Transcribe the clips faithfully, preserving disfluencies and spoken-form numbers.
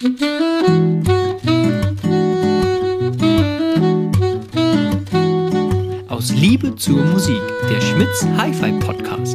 Aus Liebe zur Musik, der Schmitz Hi-Fi Podcast.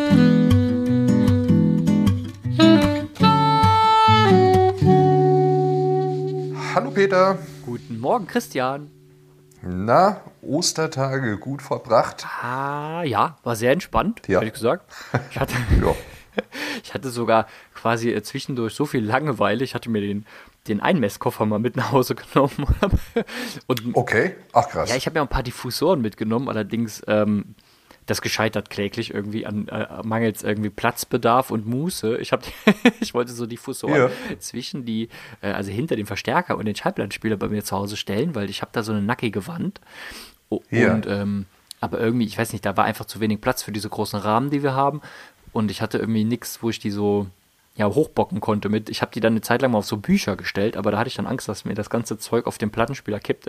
Hallo Peter. Guten Morgen Christian. Na, Ostertage gut verbracht? Ah, ja, war sehr entspannt, ja. ehrlich gesagt. Ich hatte, ja. ich hatte sogar quasi äh, zwischendurch so viel Langeweile, ich hatte mir den, den Einmesskoffer mal mit nach Hause genommen. Und, okay, ach krass. Ja, ich habe ja ein paar Diffusoren mitgenommen, allerdings ähm, das gescheitert kläglich irgendwie an äh, mangels irgendwie Platzbedarf und Muße. Ich habe, ich wollte so Diffusoren ja. zwischen die, äh, also hinter dem Verstärker und den Schallplattenspieler bei mir zu Hause stellen, weil ich habe da so eine nackige Wand. O- ja. Und ähm, aber irgendwie, ich weiß nicht, da war einfach zu wenig Platz für diese großen Rahmen, die wir haben. Und ich hatte irgendwie nichts, wo ich die so ja, hochbocken konnte mit. Ich habe die dann eine Zeit lang mal auf so Bücher gestellt, aber da hatte ich dann Angst, dass mir das ganze Zeug auf den Plattenspieler kippt.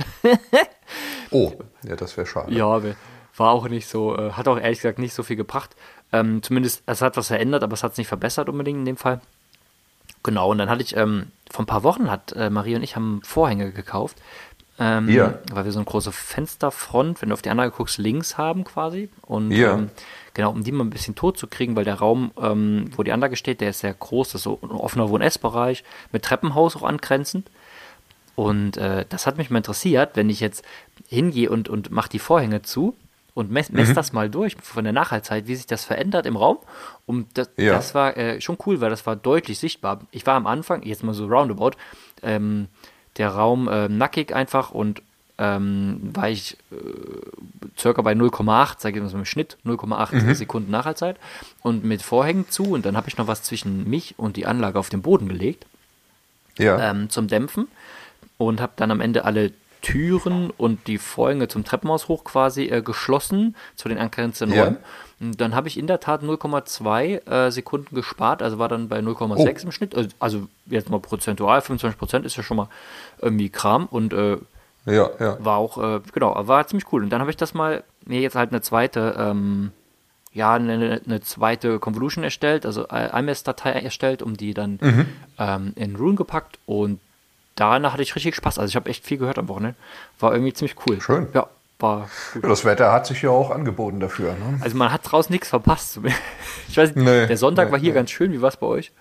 Oh, ja, das wäre schade. Ja, aber war auch nicht so, äh, hat auch ehrlich gesagt nicht so viel gebracht. Ähm, zumindest, es hat was verändert, aber es hat es nicht verbessert unbedingt in dem Fall. Genau, und dann hatte ich, ähm, vor ein paar Wochen hat äh, Marie und ich haben Vorhänge gekauft. Ähm, ja. Weil wir so eine große Fensterfront, wenn du auf die Anlage guckst, links haben quasi. Und ja. ähm, genau, um die mal ein bisschen tot zu kriegen, weil der Raum, ähm, wo die Anlage steht, der ist sehr groß, das ist so ein offener Wohn- und Essbereich, mit Treppenhaus auch angrenzend. Und äh, das hat mich mal interessiert, wenn ich jetzt hingehe und, und mache die Vorhänge zu und messe mess mhm. das mal durch von der Nachhaltzeit, wie sich das verändert im Raum. Und das, ja. das war äh, schon cool, weil das war deutlich sichtbar. Ich war am Anfang, jetzt mal so roundabout, ähm, der Raum äh, nackig einfach und ähm, war ich äh, circa bei null Komma acht, sage ich mal so im Schnitt, null Komma acht mhm. Sekunden Nachhaltzeit und mit Vorhängen zu und dann habe ich noch was zwischen mich und die Anlage auf den Boden gelegt ja. ähm, zum Dämpfen und habe dann am Ende alle Türen und die Vorhänge zum Treppenhaus hoch quasi äh, geschlossen zu den angrenzenden ja. Räumen. Und dann habe ich in der Tat null Komma zwei äh, Sekunden gespart, also war dann bei null Komma sechs oh. im Schnitt. Also jetzt mal prozentual, fünfundzwanzig Prozent ist ja schon mal irgendwie Kram und äh, ja, ja. war auch, äh, genau, war ziemlich cool. Und dann habe ich das mal, mir jetzt halt eine zweite, ähm, ja, eine, eine zweite Convolution erstellt, also I M E S-Datei erstellt, um die dann mhm. ähm, in Roon gepackt und danach hatte ich richtig Spaß. Also ich habe echt viel gehört am Wochenende. War irgendwie ziemlich cool. Schön. Ja, war gut. Ja, das Wetter hat sich ja auch angeboten dafür. Ne? Also man hat draußen nichts verpasst. Ich weiß nicht, nee, der Sonntag nee, war hier nee. ganz schön. Wie war es bei euch?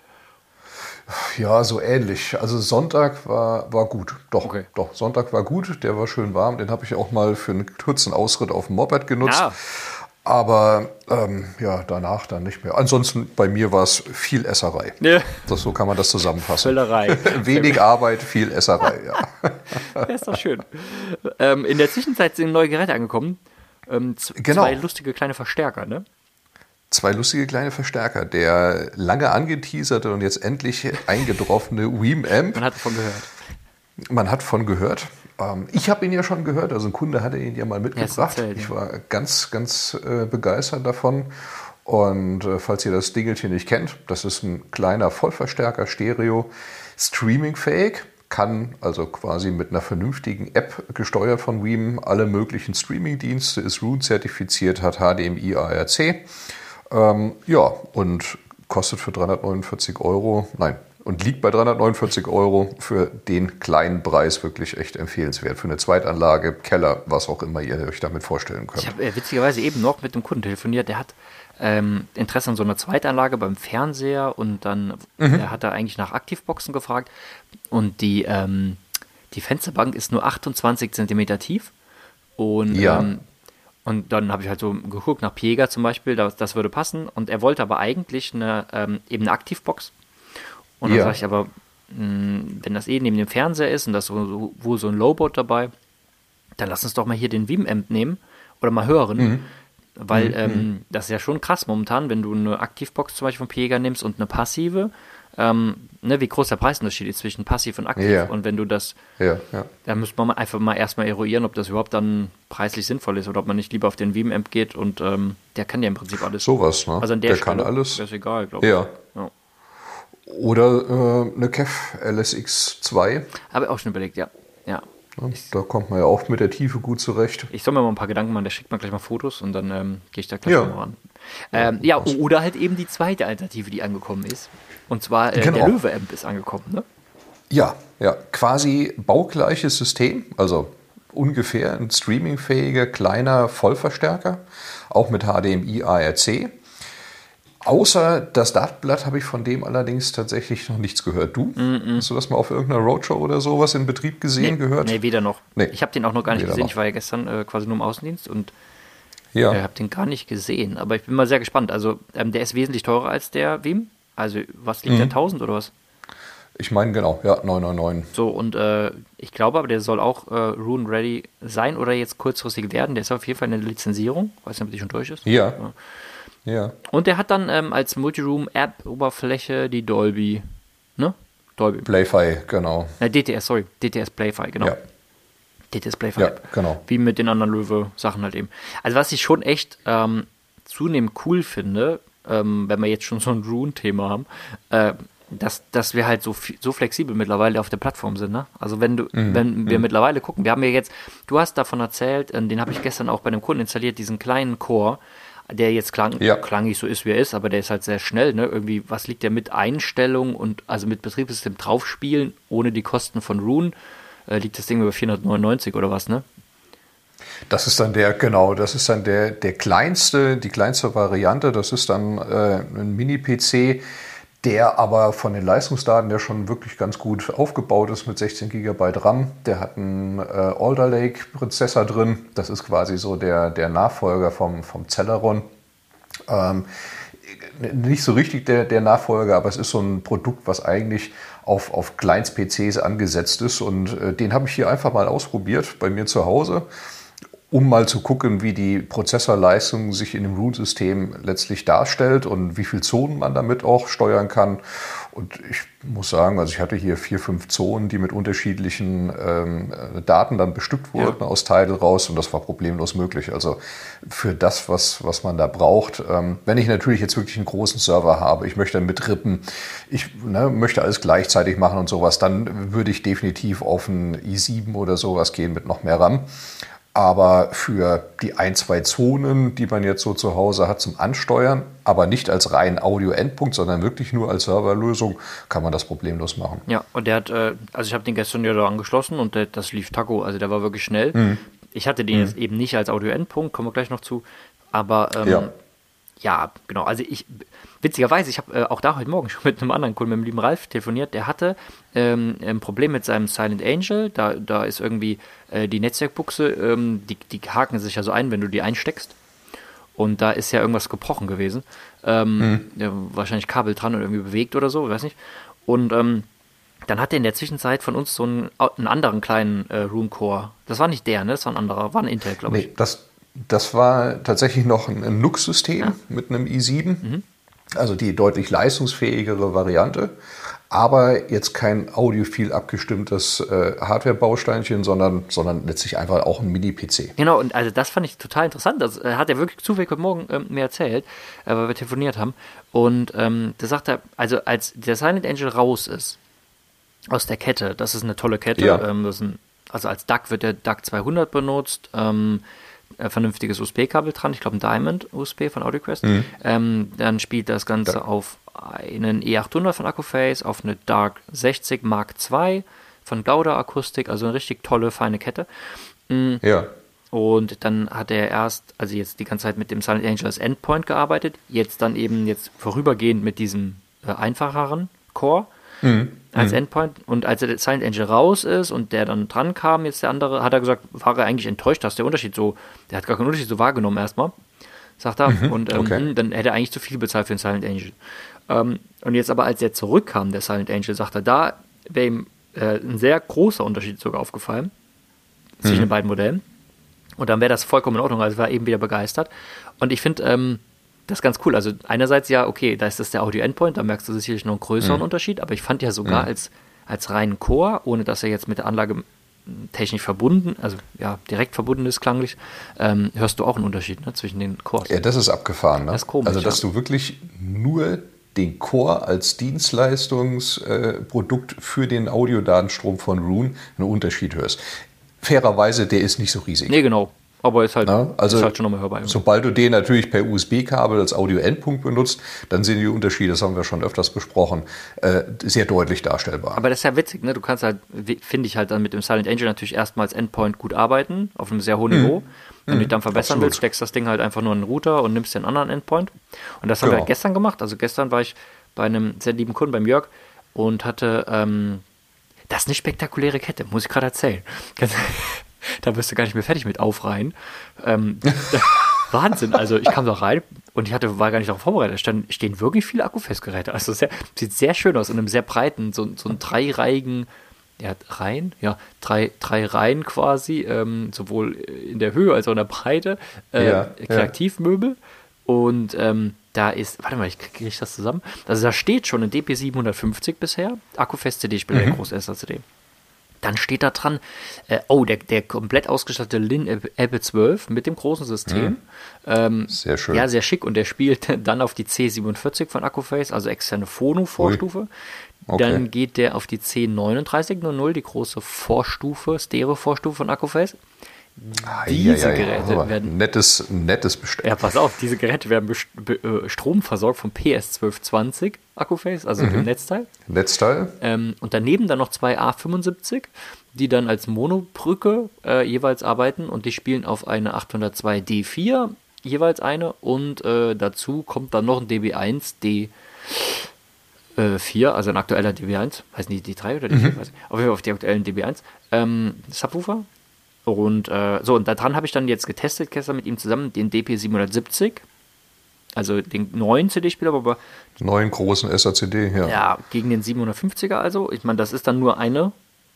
Ja, so ähnlich. Also Sonntag war, war gut. Doch, okay. doch, Sonntag war gut. Der war schön warm. Den habe ich auch mal für einen kurzen Ausritt auf dem Moped genutzt. Ja. Aber ähm, ja, danach dann nicht mehr. Ansonsten bei mir war es viel Esserei. Ja. Das, so kann man das zusammenfassen. Völlerei. Wenig Arbeit, viel Esserei, ja. Ja, ist doch schön. Ähm, in der Zwischenzeit sind neue Geräte angekommen. Ähm, z- genau. Zwei lustige kleine Verstärker, ne? Zwei lustige kleine Verstärker. Der lange angeteaserte und jetzt endlich eingetroffene Weem-Amp. Man hat davon gehört. Man hat von gehört. Ich habe ihn ja schon gehört, also ein Kunde hatte ihn ja mal mitgebracht. Ja, ich war ganz, ganz äh, begeistert davon. Und äh, falls ihr das Dingelchen nicht kennt, das ist ein kleiner Vollverstärker, Stereo, streamingfähig, kann also quasi mit einer vernünftigen App gesteuert von Weem alle möglichen Streamingdienste, ist Roon zertifiziert, hat H D M I, A R C. Ähm, ja, und kostet für dreihundertneunundvierzig Euro, nein, und liegt bei dreihundertneunundvierzig Euro für den kleinen Preis wirklich echt empfehlenswert. Für eine Zweitanlage, Keller, was auch immer ihr euch damit vorstellen könnt. Ich habe äh, witzigerweise eben noch mit einem Kunden telefoniert, der hat ähm, Interesse an so einer Zweitanlage beim Fernseher und dann mhm. er hat er eigentlich nach Aktivboxen gefragt und die, ähm, die Fensterbank ist nur achtundzwanzig Zentimeter tief und ja. ähm, und dann habe ich halt so geguckt nach Piega zum Beispiel, das, das würde passen und er wollte aber eigentlich eine, ähm, eben eine Aktivbox. Und dann ja. sage ich aber, mh, wenn das eh neben dem Fernseher ist und das so, so, wohl so ein Lowboat dabei, dann lass uns doch mal hier den Weem-Amp nehmen oder mal hören, mhm. weil mhm. ähm, das ist ja schon krass momentan, wenn du eine Aktivbox zum Beispiel von Piega nimmst und eine passive, ähm, ne, wie groß der Preisunterschied ist zwischen passiv und aktiv ja. und wenn du das, ja, ja. da müsste man einfach mal erstmal eruieren, ob das überhaupt dann preislich sinnvoll ist oder ob man nicht lieber auf den Weem-Amp geht und ähm, der kann ja im Prinzip alles. Sowas, ne? Also an der, der Stelle kann alles. Das ist egal, glaube ja. ich. Ja. Oder äh, eine K E F L S X zwei. Habe ich auch schon überlegt, ja. ja. ja da kommt man ja auch mit der Tiefe gut zurecht. Ich soll mir mal ein paar Gedanken machen, der schickt mir gleich mal Fotos und dann ähm, gehe ich da gleich ja. mal ran. Ähm, ja, oder halt eben die zweite Alternative, die angekommen ist. Und zwar äh, genau. der Löwe-Amp ist angekommen, ne? Ja, ja, quasi baugleiches System, also ungefähr ein streamingfähiger kleiner Vollverstärker, auch mit H D M I A R C. Außer das Dartblatt habe ich von dem allerdings tatsächlich noch nichts gehört. Du? Mm-mm. Hast du das mal auf irgendeiner Roadshow oder sowas in Betrieb gesehen, nee, gehört? Nee, weder noch. Nee. Ich habe den auch noch gar nicht weder gesehen. Noch. Ich war ja gestern äh, quasi nur im Außendienst und ja. äh, habe den gar nicht gesehen. Aber ich bin mal sehr gespannt. Also ähm, der ist wesentlich teurer als der Veeam. Also was liegt mhm. der, tausend oder was? Ich meine genau, ja, neunhundertneunundneunzig. So, und äh, ich glaube aber, der soll auch äh, Rune-ready sein oder jetzt kurzfristig werden. Der ist auf jeden Fall eine Lizenzierung. Weiß nicht, ob die schon durch ist. Ja. ja. Ja. Und der hat dann ähm, als Multiroom-App-Oberfläche die Dolby, ne? Dolby. Playfi, genau. Äh, D T S, sorry. D T S Playfi, genau. Ja. D T S Playfi. Ja, genau. Wie mit den anderen Löwe-Sachen halt eben. Also was ich schon echt ähm, zunehmend cool finde, ähm, wenn wir jetzt schon so ein Rune-Thema haben, äh, dass, dass wir halt so, so flexibel mittlerweile auf der Plattform sind, ne? Also wenn du, mhm. wenn wir mhm. mittlerweile gucken, wir haben ja jetzt, du hast davon erzählt, äh, den habe ich gestern auch bei einem Kunden installiert, diesen kleinen Core, der jetzt klang, ja. klangig so ist, wie er ist, aber der ist halt sehr schnell, ne? Irgendwie, was liegt der mit Einstellung und also mit Betriebssystem draufspielen, ohne die Kosten von Rune, äh, liegt das Ding über vierhundertneunundneunzig oder was, ne? Das ist dann der, genau, das ist dann der, der kleinste, die kleinste Variante, das ist dann äh, ein Mini-P C, der aber von den Leistungsdaten ja schon wirklich ganz gut aufgebaut ist mit sechzehn Gigabyte RAM. Der hat einen äh, Alder Lake Prozessor drin. Das ist quasi so der, der Nachfolger vom, vom Celeron. Ähm, nicht so richtig der, der Nachfolger, aber es ist so ein Produkt, was eigentlich auf, auf Kleinst-P Cs angesetzt ist. Und äh, den habe ich hier einfach mal ausprobiert bei mir zu Hause, um mal zu gucken, wie die Prozessorleistung sich in dem Rune-System letztlich darstellt und wie viel Zonen man damit auch steuern kann. Und ich muss sagen, also ich hatte hier vier, fünf Zonen, die mit unterschiedlichen ähm, Daten dann bestückt wurden ja. aus Tidal raus, und das war problemlos möglich. Also für das, was, was man da braucht, ähm, wenn ich natürlich jetzt wirklich einen großen Server habe, ich möchte mitrippen, ich ne, möchte alles gleichzeitig machen und sowas, dann würde ich definitiv auf einen i sieben oder sowas gehen mit noch mehr RAM. Aber für die ein, zwei Zonen, die man jetzt so zu Hause hat zum Ansteuern, aber nicht als rein Audio-Endpunkt, sondern wirklich nur als Serverlösung, kann man das problemlos machen. Ja, und der hat, äh, also ich habe den gestern ja da angeschlossen und der, das lief Taco, also der war wirklich schnell. Mhm. Ich hatte den mhm. jetzt eben nicht als Audio-Endpunkt, kommen wir gleich noch zu, aber ähm, ja. ja, genau, also ich, witzigerweise, ich habe äh, auch da heute Morgen schon mit einem anderen Kunden, mit dem lieben Ralf, telefoniert, der hatte ähm, ein Problem mit seinem Silent Angel, da, da ist irgendwie äh, die Netzwerkbuchse, ähm, die, die haken sich ja so ein, wenn du die einsteckst, und da ist ja irgendwas gebrochen gewesen, ähm, mhm. ja, wahrscheinlich Kabel dran und irgendwie bewegt oder so, ich weiß nicht, und ähm, dann hat er in der Zwischenzeit von uns so einen, einen anderen kleinen äh, Rune Core, das war nicht der, ne, das war ein anderer, war ein Intel, glaube ich. Nee, das, das war tatsächlich noch ein, ein N U C-System ja. mit einem i sieben, mhm. Also die deutlich leistungsfähigere Variante, aber jetzt kein audiophil abgestimmtes äh, Hardware-Bausteinchen, sondern, sondern letztlich einfach auch ein Mini-P C. Genau, und also das fand ich total interessant. Das äh, hat er wirklich zufällig heute Morgen ähm, mir erzählt, äh, weil wir telefoniert haben. Und ähm, da sagt er, also als der Silent Angel raus ist aus der Kette, das ist eine tolle Kette, ja. ähm, das ist ein, also als D A C wird der D A C zweihundert benutzt, ähm, vernünftiges U S B-Kabel dran, ich glaube ein Diamond-U S B von AudioQuest. Mhm. Ähm, dann spielt das Ganze ja. auf einen E achthundert von Accuphase, auf eine Dark sechzig Mark zwei von Gauda Akustik, also eine richtig tolle, feine Kette. Mhm. Ja. Und dann hat er erst, also jetzt die ganze Zeit mit dem Silent Angel als Endpoint gearbeitet, jetzt dann eben jetzt vorübergehend mit diesem äh, einfacheren Core. Mhm. Als Endpoint, und als der Silent Angel raus ist und der dann dran kam, jetzt der andere, hat er gesagt, war er eigentlich enttäuscht, dass der Unterschied so, der hat gar keinen Unterschied so wahrgenommen erstmal, sagt er, mhm, und ähm, okay. dann hätte er eigentlich zu viel bezahlt für den Silent Angel. Ähm, und jetzt aber, als er zurückkam, der Silent Angel, sagt er, da wäre ihm äh, ein sehr großer Unterschied sogar aufgefallen zwischen mhm. den beiden Modellen, und dann wäre das vollkommen in Ordnung, also war eben wieder begeistert. Und ich finde, ähm, das ist ganz cool. Also einerseits ja, okay, da ist das der Audio-Endpoint, da merkst du sicherlich noch einen größeren mhm. Unterschied, aber ich fand ja sogar mhm. als, als reinen Core, ohne dass er jetzt mit der Anlage technisch verbunden, also ja, direkt verbunden ist klanglich, ähm, hörst du auch einen Unterschied, ne, zwischen den Cores. Ja, das ist abgefahren. Ne? Das ist komisch, also, dass ja. du wirklich nur den Core als Dienstleistungsprodukt äh, für den Audiodatenstrom von Rune einen Unterschied hörst. Fairerweise, der ist nicht so riesig. Nee, genau. aber ist halt, ja, also ist halt schon nochmal hörbar. Sobald du den natürlich per U S B-Kabel als Audio-Endpunkt benutzt, dann sind die Unterschiede, das haben wir schon öfters besprochen, äh, sehr deutlich darstellbar. Aber das ist ja witzig, ne? Du kannst halt, finde ich halt dann mit dem Silent Angel natürlich erstmal als Endpoint gut arbeiten, auf einem sehr hohen mhm. Niveau. Wenn mhm. du dich dann verbessern Absolut. willst, steckst das Ding halt einfach nur in den Router und nimmst den anderen Endpoint. Und das haben genau. wir halt gestern gemacht. Also gestern war ich bei einem sehr lieben Kunden, beim Jörg, und hatte, ähm, das ist eine spektakuläre Kette, muss ich gerade erzählen. Da wirst du gar nicht mehr fertig mit aufreihen. Ähm, Wahnsinn, also ich kam da rein und ich hatte, war gar nicht darauf vorbereitet. Da stand, stehen wirklich viele Akkufestgeräte. Also sehr, sieht sehr schön aus, in einem sehr breiten, so, so einen dreireihigen, ja, Reihen, ja, drei, drei Reihen quasi, ähm, sowohl in der Höhe als auch in der Breite, äh, ja, Kreativmöbel. Ja. Und ähm, da ist, warte mal, ich kriege ich das zusammen. Also da steht schon ein D P siebenhundertfünfzig bisher, Akkufest-C D-Spieler, mhm. groß S A C D. Dann steht da dran, äh, oh, der, der komplett ausgestattete Lin Ebbe zwölf mit dem großen System. Mhm. Ähm, sehr schön. Ja, sehr schick. Und der spielt dann auf die C siebenundvierzig von Accuface, also externe Phono-Vorstufe. Okay. Dann geht der auf die C neununddreißig null null, die große Vorstufe, Stereo-Vorstufe von Accuface. Ah, diese ja, ja, Geräte ja. werden... Nettes, nettes Bestell. Ja, pass auf, diese Geräte werden äh, stromversorgt vom P S zwölf zwanzig Accuface, also mhm. dem Netzteil. Netzteil. Ähm, und daneben dann noch zwei A fünfundsiebzig, die dann als Monobrücke äh, jeweils arbeiten und die spielen auf eine achthundertzwei D vier jeweils eine und äh, dazu kommt dann noch ein D B eins D vier, also ein aktueller D B eins, heißt nicht D drei oder D vier, mhm. weiß ich. Auf jeden Fall auf die aktuellen D B eins ähm, Subwoofer. Und äh, so, und daran habe ich dann jetzt getestet, gestern mit ihm zusammen, den D P siebenhundertsiebzig, also den neuen C D-Spieler, aber neuen großen S A C D, ja. Ja, gegen den siebenhundertfünfziger also. Ich meine, das ist dann nur eine,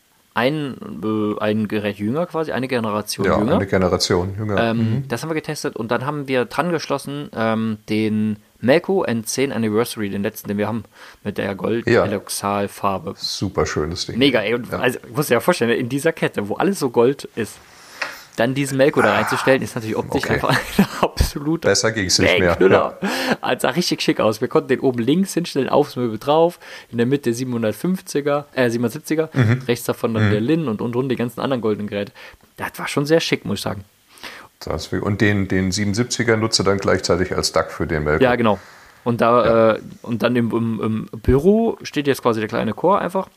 ein, äh, ein Gerät jünger quasi, eine Generation ja, jünger. Ja, eine Generation jünger. Ähm, mhm. Das haben wir getestet und dann haben wir dran geschlossen ähm, den Melco N zehn Anniversary, den letzten, den wir haben, mit der Gold-Eloxal-Farbe. Ja. Super schönes Ding. Mega, ey. Und ja. Also, ich muss dir ja vorstellen, in dieser Kette, wo alles so Gold ist, dann diesen Melco da reinzustellen, ist natürlich optisch okay. einfach ein absoluter Besser ging es nicht mehr. Ja. Also sah richtig schick aus. Wir konnten den oben links hinstellen, aufs Möbel drauf, in der Mitte siebenhundertfünfziger, äh siebenhundertsiebziger, mhm. rechts davon dann mhm. der Lin und unten die ganzen anderen goldenen Geräte. Das war schon sehr schick, muss ich sagen. Das, und den, den siebenundsiebziger nutze dann gleichzeitig als D A C für den Melco. Ja, genau. Und da ja. äh, und dann im, im, im Büro steht jetzt quasi der kleine Core einfach.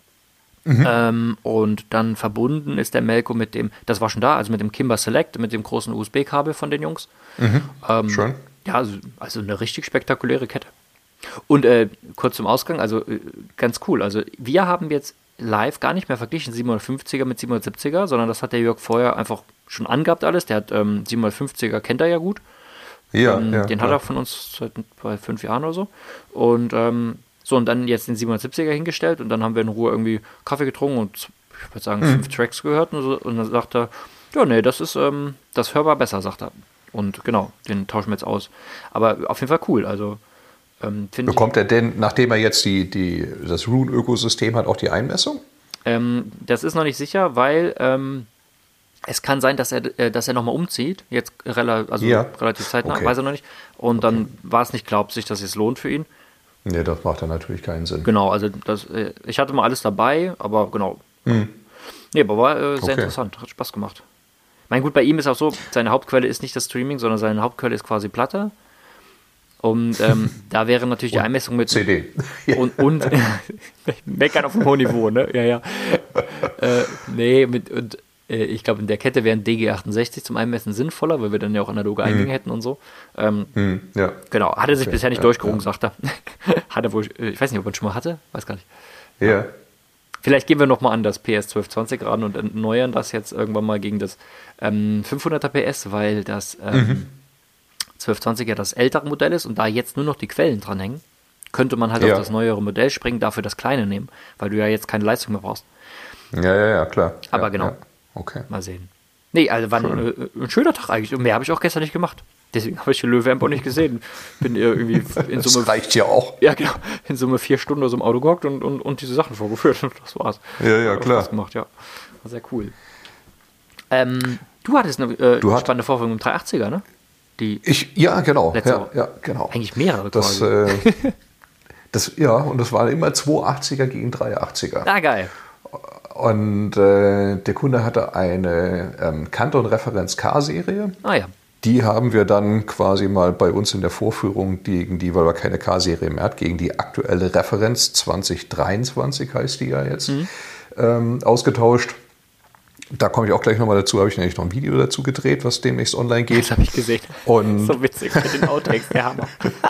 Mhm. Ähm, und dann verbunden ist der Melco mit dem, das war schon da, also mit dem Kimber Select, mit dem großen U S B-Kabel von den Jungs. Mhm. Ähm, Schön. Ja, also, also eine richtig spektakuläre Kette. Und äh, kurz zum Ausgang, also äh, ganz cool. Also wir haben jetzt live gar nicht mehr verglichen siebenhundertfünfziger mit siebenhundertsiebziger, sondern das hat der Jörg vorher einfach schon angehabt alles. Der hat ähm, siebenhundertfünfziger kennt er ja gut. Ja, ähm, ja den klar. hat er von uns seit bei fünf Jahren oder so. Und ähm, so, und dann jetzt den siebenhundertsiebziger hingestellt und dann haben wir in Ruhe irgendwie Kaffee getrunken und ich würde sagen, mhm. fünf Tracks gehört und, so, und dann sagt er, ja, nee, das ist ähm, das hörbar besser, sagt er. Und genau, den tauschen wir jetzt aus. Aber auf jeden Fall cool, also ähm, finde ich. Bekommt er denn, nachdem er jetzt die, die, das Roon-Ökosystem hat, auch die Einmessung? Ähm, das ist noch nicht sicher, weil ähm, es kann sein, dass er, äh, dass er nochmal umzieht, jetzt rela- also ja. relativ zeitnah, okay. weiß er noch nicht. Und okay. dann war es nicht glaublich, sich das jetzt lohnt für ihn. Nee, das macht dann natürlich keinen Sinn. Genau, also das, äh, ich hatte mal alles dabei, aber genau. Hm. Nee, aber war äh, sehr okay. interessant, hat Spaß gemacht. Mein gut, bei ihm ist auch so, seine Hauptquelle ist nicht das Streaming, sondern seine Hauptquelle ist quasi Platte. Und ähm, da wäre natürlich die Einmessung mit C D. und, und meckern auf einem hohen Niveau, ne? Ja, ja. Äh, nee, mit und äh, ich glaube, in der Kette wäre ein D G achtundsechzig zum Einmessen sinnvoller, weil wir dann ja auch analoge Eingänge hm. hätten und so. Ähm, hm, ja. Genau, hat er sich okay. bisher nicht ja, durchgerungen, ja. sagt er. Hat er wohl, ich weiß nicht, ob er ihn schon mal hatte, weiß gar nicht. Ja. Vielleicht gehen wir nochmal an das P S zwölf zwanzig ran und erneuern das jetzt irgendwann mal gegen das ähm, fünfhunderter P S, weil das ähm, mhm. zwölf zwanzig ja das ältere Modell ist und da jetzt nur noch die Quellen dranhängen, könnte man halt ja. auf das neuere Modell springen, dafür das kleine nehmen, weil du ja jetzt keine Leistung mehr brauchst. Ja, ja, ja, klar. Aber ja, genau. Ja. Okay. Mal sehen. Nee, also war ein, ein schöner Tag eigentlich und mehr habe ich auch gestern nicht gemacht. Deswegen habe ich den Löwe-Amp auch nicht gesehen. Bin irgendwie in Summe. Das reicht ja auch. Ja, genau. In Summe vier Stunden aus dem Auto gehockt und, und, und diese Sachen vorgeführt. Und das war's. Ja, ja, hat klar. Spaß gemacht, ja. War sehr cool. Ähm, du hattest eine äh, du spannende Vorführung im dreihundertachtziger, ne? Die ich, ja, genau. Letzte Ja, ja, genau. Eigentlich mehrere das, quasi. Äh, das, ja, und das waren immer zweihundertachtziger gegen dreihundertachtziger. Ah, geil. Und äh, der Kunde hatte eine ähm, Canton Referenz K-Serie. Ah ja. Die haben wir dann quasi mal bei uns in der Vorführung gegen die, weil wir keine K-Serie mehr hat, gegen die aktuelle Referenz zwanzig dreiundzwanzig heißt die ja jetzt, mhm. ähm, ausgetauscht. Da komme ich auch gleich nochmal dazu, habe ich nämlich noch ein Video dazu gedreht, was demnächst online geht. Das habe ich gesehen. Und so witzig mit den Outtakes, der Hammer.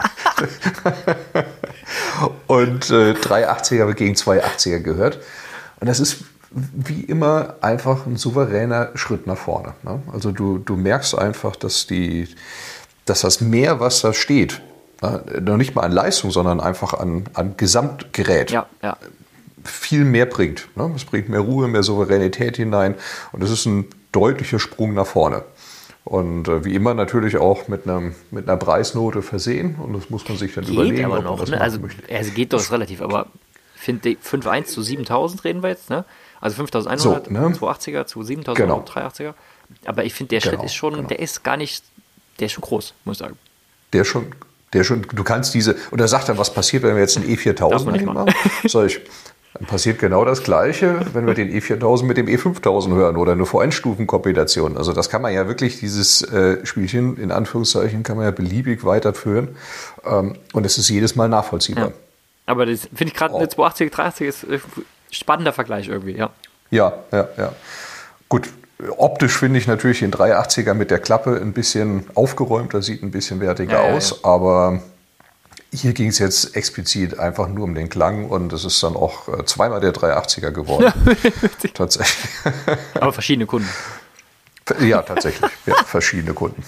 Und äh, drei achtziger gegen zwei achtziger gehört. Und das ist wie immer einfach ein souveräner Schritt nach vorne. Ne? Also du, du merkst einfach, dass, die, dass das Mehr, was da steht, ne? noch nicht mal an Leistung, sondern einfach an, an Gesamtgerät, ja, ja. viel mehr bringt. Ne? Es bringt mehr Ruhe, mehr Souveränität hinein und es ist ein deutlicher Sprung nach vorne. Und äh, wie immer natürlich auch mit, einem, mit einer Preisnote versehen und das muss man sich dann geht überlegen, aber ob noch, man das ne? machen Also, möchte. also geht doch relativ, aber finde fünf Komma eins zu siebentausend reden wir jetzt, ne? Also fünftausendeinhundert, so, ne? zwei achtziger zu siebentausend, genau. drei achtziger. Aber ich finde, der genau, Schritt ist schon, genau. der ist gar nicht, der ist schon groß, muss ich sagen. Der schon, der schon, du kannst diese, und er sagt dann, was passiert, wenn wir jetzt einen E viertausend nicht machen? Sag ich, dann passiert genau das Gleiche, wenn wir den E viertausend mit dem E fünftausend hören oder eine V N-Stufenkombination. Also das kann man ja wirklich, dieses äh, Spielchen, in Anführungszeichen, kann man ja beliebig weiterführen. Ähm, und es ist jedes Mal nachvollziehbar. Ja. Aber das finde ich gerade, oh. eine zwei achtziger, drei achtziger ist ein spannender Vergleich irgendwie, ja. Ja, ja, ja. Gut, optisch finde ich natürlich den drei achtziger mit der Klappe ein bisschen aufgeräumter, sieht ein bisschen wertiger ja, aus, ja, ja. aber hier ging es jetzt explizit einfach nur um den Klang und es ist dann auch äh, zweimal der drei achtziger geworden. Tatsächlich. Aber verschiedene Kunden. Ja, tatsächlich. Ja, verschiedene Kunden.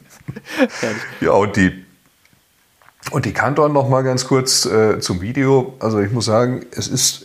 Ja, und die, und die Canton noch mal ganz kurz äh, zum Video. Also ich muss sagen, es ist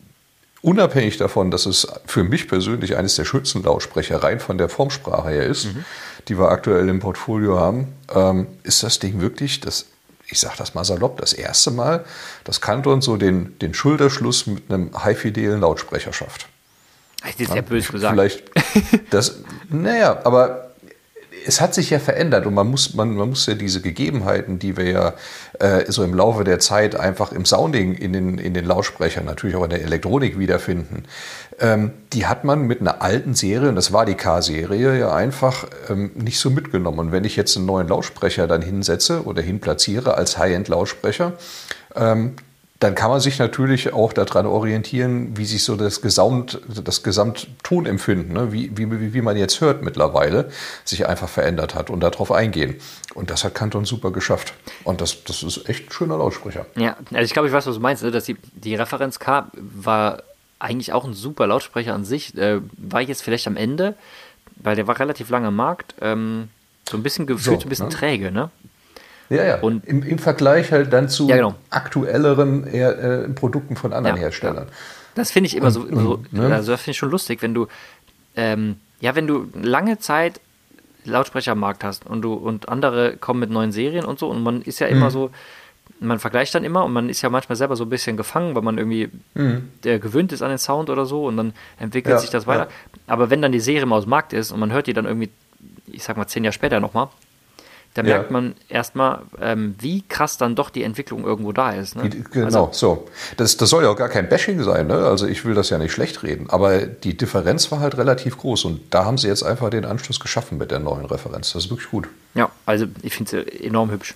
unabhängig davon, dass es für mich persönlich eines der schönsten Lautsprecher rein von der Formsprache her ist, mhm. die wir aktuell im Portfolio haben, ähm, ist das Ding wirklich, das, ich sage das mal salopp, das erste Mal, dass Canton so den, den Schulterschluss mit einem high-fidelen Lautsprecher schafft. Das ist ja böse gesagt. Vielleicht das, naja, aber es hat sich ja verändert und man muss, man, man muss ja diese Gegebenheiten, die wir ja äh, so im Laufe der Zeit einfach im Sounding in den, in den Lautsprechern, natürlich auch in der Elektronik wiederfinden, ähm, die hat man mit einer alten Serie, und das war die K-Serie, ja einfach ähm, nicht so mitgenommen. Und wenn ich jetzt einen neuen Lautsprecher dann hinsetze oder hinplatziere als High-End-Lautsprecher, ähm, dann kann man sich natürlich auch daran orientieren, wie sich so das Gesamt, das Gesamttonempfinden, ne, wie, wie, wie man jetzt hört mittlerweile, sich einfach verändert hat und darauf eingehen. Und das hat Canton super geschafft. Und das, das ist echt ein schöner Lautsprecher. Ja, also ich glaube, ich weiß, was du meinst, ne? Dass die, die Referenz K war eigentlich auch ein super Lautsprecher an sich. Äh, war jetzt vielleicht am Ende, weil der war relativ lange am Markt, ähm, so ein bisschen gefühlt, so, so ein bisschen ne? träge, ne? Ja, ja. Und Im, im Vergleich halt dann zu ja, genau. aktuelleren äh, Produkten von anderen ja, Herstellern. Ja. Das finde ich immer und, so, so ne? also das finde ich schon lustig, wenn du ähm, ja, wenn du lange Zeit Lautsprecher am Markt hast und du und andere kommen mit neuen Serien und so und man ist ja immer mhm. so, man vergleicht dann immer und man ist ja manchmal selber so ein bisschen gefangen, weil man irgendwie mhm. der gewöhnt ist an den Sound oder so und dann entwickelt ja, sich das weiter. Ja. Aber wenn dann die Serie mal aus dem Markt ist und man hört die dann irgendwie, ich sag mal zehn Jahre später nochmal, da ja. merkt man erstmal, ähm, wie krass dann doch die Entwicklung irgendwo da ist. Ne? Die, genau, also, so. Das, das soll ja auch gar kein Bashing sein, ne? Also ich will das ja nicht schlecht reden, aber die Differenz war halt relativ groß und da haben sie jetzt einfach den Anschluss geschaffen mit der neuen Referenz. Das ist wirklich gut. Ja, also ich finde es enorm hübsch.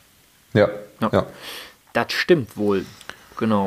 Ja, ja, ja. Das stimmt wohl, genau.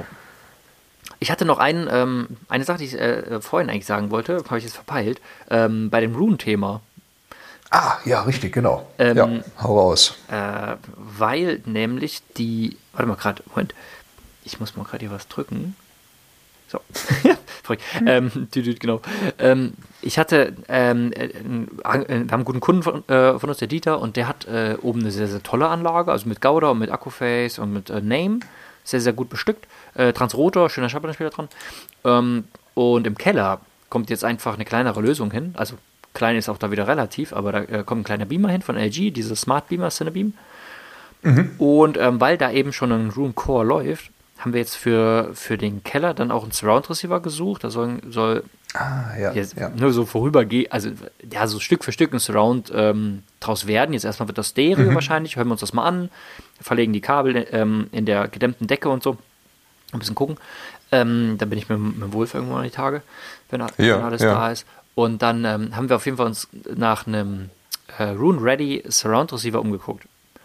Ich hatte noch einen, ähm, eine Sache, die ich äh, vorhin eigentlich sagen wollte, habe ich jetzt verpeilt, ähm, bei dem Rune-Thema. Ah, ja, richtig, genau. Ähm, ja, hau raus. Äh, weil nämlich die, warte mal gerade, Moment, ich muss mal gerade hier was drücken. So, verrückt. ähm, genau. Ähm, ich hatte, ähm, äh, wir haben einen guten Kunden von, äh, von uns, der Dieter, und der hat äh, oben eine sehr, sehr tolle Anlage, also mit Gouda und mit Accuphase und mit äh, Name, sehr, sehr gut bestückt. Äh, Transrotor, schöner Schallplattenspieler dran. Ähm, und im Keller kommt jetzt einfach eine kleinere Lösung hin, also klein ist auch da wieder relativ, aber da äh, kommt ein kleiner Beamer hin von L G, diese Smart Beamer, Cinebeam. Mhm. Und ähm, weil da eben schon ein Room Core läuft, haben wir jetzt für, für den Keller dann auch einen Surround Receiver gesucht. Da soll, soll ah, ja, jetzt ja. nur so vorübergehen, also ja, so Stück für Stück ein Surround ähm, draus werden. Jetzt erstmal wird das Stereo mhm. wahrscheinlich, hören wir uns das mal an, verlegen die Kabel ähm, in der gedämmten Decke und so, ein bisschen gucken. Ähm, da bin ich mit, mit Wolf irgendwann die Tage, wenn, ja, wenn alles ja. da ist. Und dann ähm, haben wir auf jeden Fall uns nach einem äh, Rune Ready Surround Receiver umgeguckt.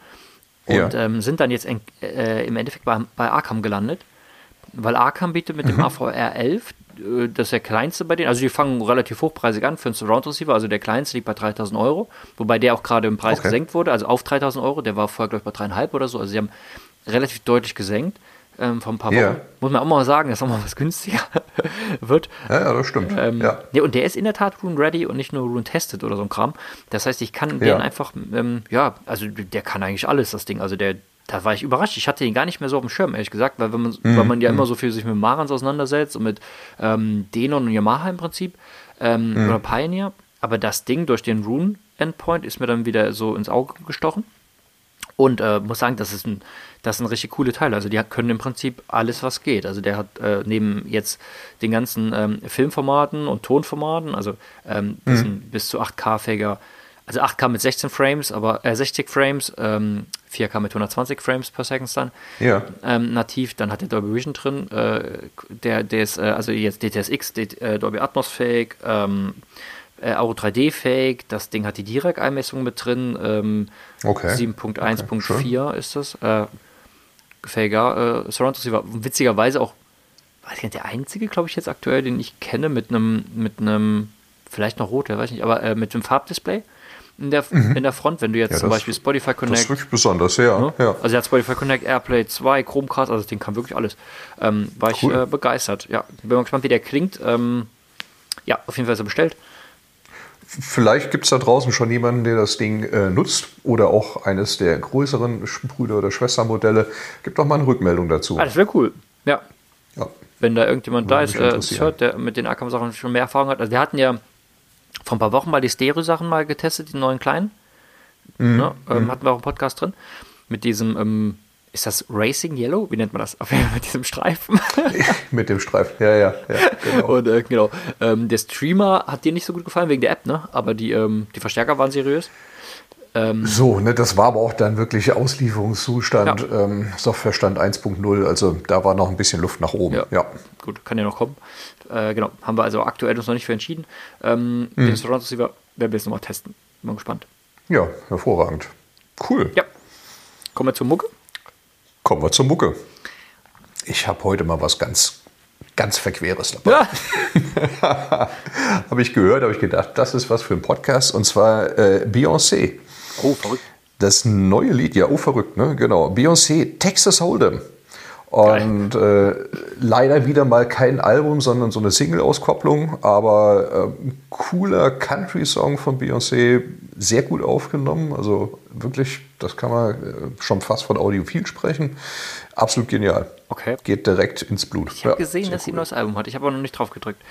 Und ja. ähm, sind dann jetzt in, äh, im Endeffekt bei, bei Arkham gelandet. Weil Arkham bietet mit dem mhm. A V R elf, äh, das ist der kleinste bei denen, also die fangen relativ hochpreisig an für einen Surround Receiver, also der kleinste liegt bei dreitausend Euro, wobei der auch gerade im Preis okay. gesenkt wurde, also auf dreitausend Euro, der war vorher glaube ich bei dreieinhalb oder so, also sie haben relativ deutlich gesenkt ähm, vor ein paar Wochen. Yeah. Muss man auch mal sagen, dass auch mal was günstiger wird. Ja, ja, das stimmt. Ähm, ja. ja, und der ist in der Tat Rune Ready und nicht nur Rune Tested oder so ein Kram. Das heißt, ich kann ja. den einfach, ähm, ja, also der kann eigentlich alles, das Ding, also der da war ich überrascht. Ich hatte ihn gar nicht mehr so auf dem Schirm, ehrlich gesagt, weil, wenn man, mhm. weil man ja immer so viel sich mit Marans auseinandersetzt und mit ähm, Denon und Yamaha im Prinzip ähm, mhm. oder Pioneer. Aber das Ding durch den Rune-Endpoint ist mir dann wieder so ins Auge gestochen. Und äh, muss sagen, das ist ein, das sind richtig coole Teile. Also die können im Prinzip alles, was geht. Also der hat äh, neben jetzt den ganzen ähm, Filmformaten und Tonformaten, also ähm, das mhm. sind bis zu acht K-fähiger, also acht K mit sechzehn Frames, aber äh, sechzig Frames, ähm, vier K mit hundertzwanzig Frames per Second dann ja. ähm, nativ. Dann hat der Dolby Vision drin, äh, der, der ist äh, also jetzt D T S X, D- äh, Dolby Atmos fähig, ähm, äh, Auro drei D fähig. Das Ding hat die Direct-Einmessung mit drin. Ähm, okay. sieben Punkt eins Punkt vier okay, ist das. Äh, fähiger äh, Surround Receiver. Witzigerweise auch, weiß ich nicht, der einzige, glaube ich, jetzt aktuell, den ich kenne mit einem, mit einem, vielleicht noch rot, weiß ich nicht, aber äh, mit einem Farbdisplay. In der, mhm. in der Front, wenn du jetzt ja, zum das, Beispiel Spotify Connect. Das ist wirklich besonders, ja. Ne? ja. Also er hat Spotify Connect, Airplay zwei, Chromecast, also das Ding kann wirklich alles. Ähm, war cool. ich äh, begeistert. Ja, bin mal gespannt, wie der klingt. Ähm, ja, auf jeden Fall ist er bestellt. Vielleicht gibt es da draußen schon jemanden, der das Ding äh, nutzt oder auch eines der größeren Brüder- oder Schwestermodelle. Gibt doch mal eine Rückmeldung dazu. Ah, das wäre cool. Ja. ja. Wenn da irgendjemand da ist, äh, das hört, der mit den Arkham-Sachen schon mehr Erfahrung hat. Also wir hatten ja vor ein paar Wochen mal die Stereo-Sachen mal getestet, die neuen kleinen. Mhm. Ne? Ähm, mhm. Hatten wir auch einen Podcast drin. Mit diesem, ähm, ist das Racing Yellow? Wie nennt man das? Auf jeden Fall mit diesem Streifen. Mit dem Streifen, ja, ja. ja genau. Und äh, genau, ähm, der Streamer hat dir nicht so gut gefallen wegen der App, ne? Aber die, ähm, die Verstärker waren seriös. Ähm, so, ne, das war aber auch dann wirklich Auslieferungszustand, ja. ähm, Softwarestand eins Punkt null, also da war noch ein bisschen Luft nach oben. Ja, ja. Gut, kann ja noch kommen. Äh, genau, haben wir also aktuell uns noch nicht für entschieden. Ähm, mhm. Den Surround Receiver werden wir jetzt nochmal testen. Bin mal gespannt. Ja, hervorragend. Cool. Ja. Kommen wir zur Mucke? Kommen wir zur Mucke. Ich habe heute mal was ganz, ganz Verqueres dabei. Ja. Habe ich gehört, habe ich gedacht, das ist was für ein Podcast. Und zwar äh, Beyoncé. Oh, verrückt. Das neue Lied, ja, oh, verrückt, ne? Genau. Beyoncé, Texas Hold'em. Und äh, leider wieder mal kein Album, sondern so eine Single-Auskopplung. Aber äh, cooler Country-Song von Beyoncé, sehr gut aufgenommen. Also wirklich, das kann man äh, schon fast von Audiophil sprechen. Absolut genial. Okay. Geht direkt ins Blut. Ich habe ja, gesehen, dass cool. sie ein neues Album hat. Ich habe aber noch nicht drauf gedrückt.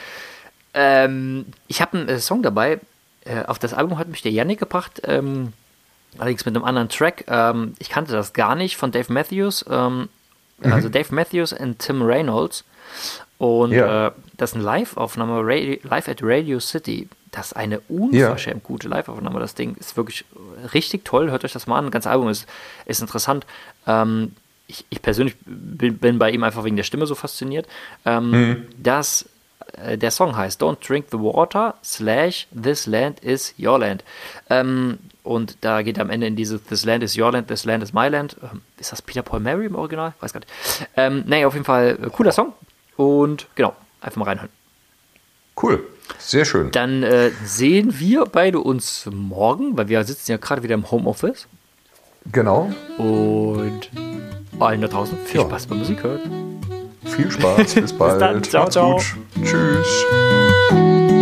Ähm, ich habe einen äh, Song dabei. Äh, auf das Album hat mich der Yannick gebracht. Ähm, allerdings mit einem anderen Track. Ähm, ich kannte das gar nicht von Dave Matthews. Ähm, Mhm. Also Dave Matthews und Tim Reynolds. Und ja. äh, das ist eine Live-Aufnahme, Radio, Live at Radio City. Das ist eine unverschämt ja. gute Live-Aufnahme. Das Ding ist wirklich richtig toll. Hört euch das mal an. Das ganze Album ist, ist interessant. Ähm, ich, ich persönlich bin, bin bei ihm einfach wegen der Stimme so fasziniert. Ähm, mhm. dass äh, der Song heißt Don't Drink the Water slash This Land is Your Land. Ähm, Und da geht am Ende in diese This Land is Your Land, This Land is My Land. Ähm, ist das Peter Paul Mary im Original? Weiß gar nicht. Ähm, naja, auf jeden Fall äh, cooler Song. Und genau, einfach mal reinhören. Cool, sehr schön. Dann äh, sehen wir beide uns morgen, weil wir sitzen ja gerade wieder im Homeoffice. Genau. Und allen da draußen viel ja. Spaß beim Musik hören. Viel Spaß, bis bald. Bis dann. Ciao, Macht's ciao. gut. Tschüss.